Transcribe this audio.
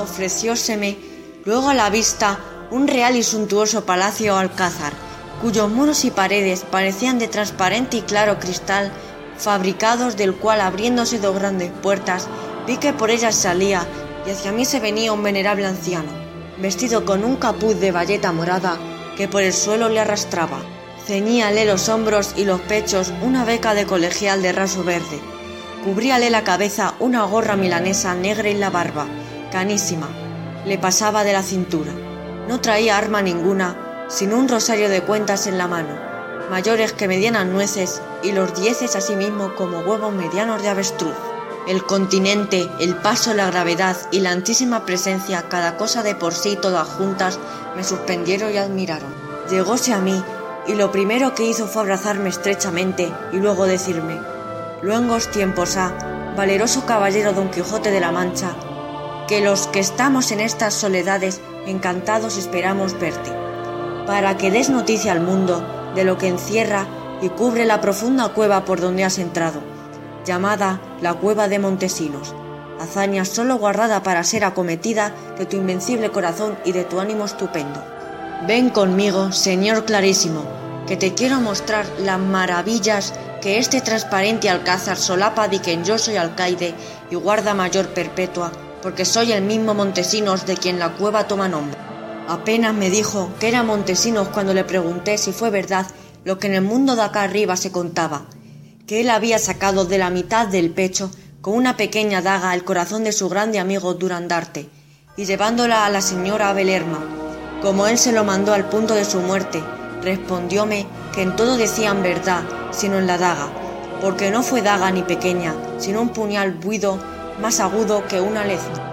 ofrecióseme luego a la vista un real y suntuoso palacio o alcázar, cuyos muros y paredes parecían de transparente y claro cristal, fabricados del cual, abriéndose dos grandes puertas, vi que por ellas salía y hacia mí se venía un venerable anciano, vestido con un capuz de bayeta morada que por el suelo le arrastraba. Ceñíale los hombros y los pechos una beca de colegial de raso verde. Cubríale la cabeza una gorra milanesa negra y la barba, canísima, le pasaba de la cintura. No traía arma ninguna, sino un rosario de cuentas en la mano, mayores que medianas nueces, y los dieces asimismo como huevos medianos de avestruz. El continente, el paso, la gravedad y la altísima presencia, cada cosa de por sí, todas juntas, me suspendieron y admiraron. Llegóse a mí, y lo primero que hizo fue abrazarme estrechamente y luego decirme: «Luengos tiempos ha, valeroso caballero Don Quijote de la Mancha, que los que estamos en estas soledades encantados esperamos verte, para que des noticia al mundo de lo que encierra y cubre la profunda cueva por donde has entrado, llamada la Cueva de Montesinos, hazaña solo guardada para ser acometida de tu invencible corazón y de tu ánimo estupendo. Ven conmigo, señor clarísimo, que te quiero mostrar las maravillas que este transparente alcázar solapa de quien yo soy alcaide y guarda mayor perpetua, porque soy el mismo Montesinos de quien la cueva toma nombre». Apenas me dijo que era Montesinos cuando le pregunté si fue verdad lo que en el mundo de acá arriba se contaba, que él había sacado de la mitad del pecho con una pequeña daga el corazón de su grande amigo Durandarte, y llevándola a la señora Belerma, como él se lo mandó al punto de su muerte, respondióme que en todo decían verdad, sino en la daga, porque no fue daga ni pequeña, sino un puñal buido más agudo que una lezna.